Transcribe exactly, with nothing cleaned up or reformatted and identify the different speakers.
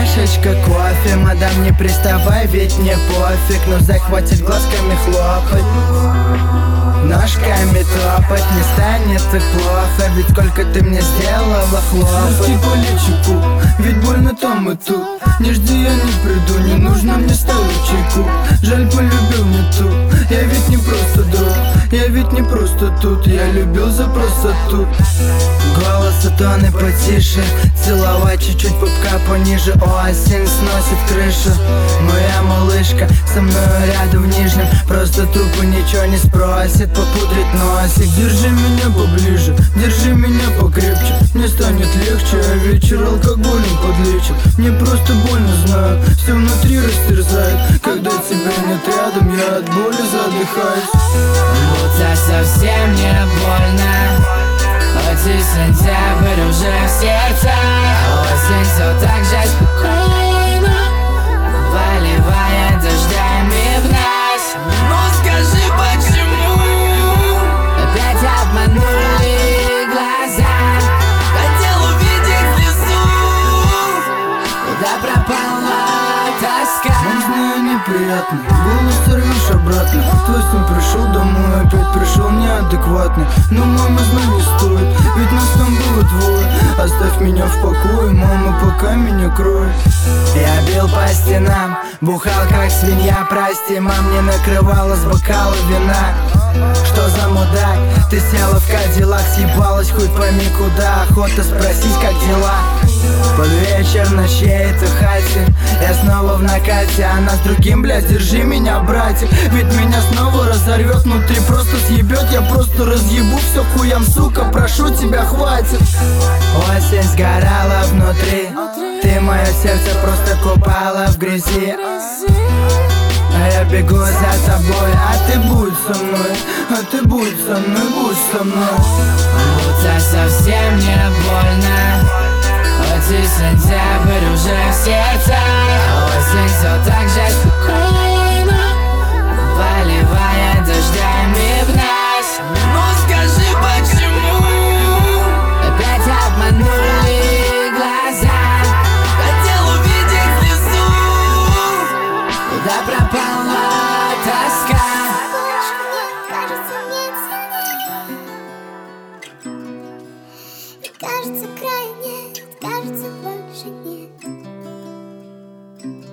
Speaker 1: чашечка кофе. Мадам, не приставай, ведь мне пофиг. Но захватит глазками хлопать, ножками топать. Не станет так плохо, ведь сколько ты мне сделала хлопать. По личику, ведь больно там и тут. Не жди, я не приду, не нужно мне ставить чайку. Жаль, полюбил не ту, я ведь не просто друг. Я ведь не просто тут, я любил за простоту. Голос и тоны потише, целовать чуть-чуть пупка пониже. Осень сносит крышу. Моя малышка со мной рядом в нижнем. Просто тупо ничего не спросит, попудрит носик. Держи меня поближе, держи меня покрепче. Мне станет легче, а вечер алкоголем подлечит. Мне просто больно, знаю, все внутри растерзает. Когда тебя нет рядом, я от боли задыхаюсь.
Speaker 2: Будто совсем не больно, хоть и сентябрь уже в сердце. Осень все так же спокойно, поливая дождями в нас. Ну скажи, почему опять обманули глаза? Хотел увидеть слезу, куда пропала тоска.
Speaker 1: Не знаю, неприятно, голос сорвешь обратно. Твой сын пришел домой, опять пришел неадекватный. Но мама знать не стоит, ведь нас там было двое. Оставь меня в покое, мама, пока меня кроет. Я бил по стенам, бухал как свинья. Прости, мам, не накрывала с бокала вина. Что за мудак? Ты села в кадиллак, съебалась хоть пойми куда. Охота спросить, как дела? Под вечер на чьей-то хате я снова в накате, она с другим, блядь, держи меня, братик. Ведь меня снова разорвет внутри, просто съебет. Я просто разъебу все хуям, сука, прошу тебя, хватит. Осень сгорала внутри, ты мое сердце просто купала в грязи. А я бегу за тобой, а ты будь со мной. А ты будь со мной, будь со мной.
Speaker 2: Будто совсем не больно, хоть и сентябрь уже в сердце. Осень все так же спокойно, поливая дождями в нас. Ну скажи, почему опять обманули глаза? Хотел увидеть слезу, куда пропала тоска.
Speaker 3: Кажется, края нет, кажется, больше нет.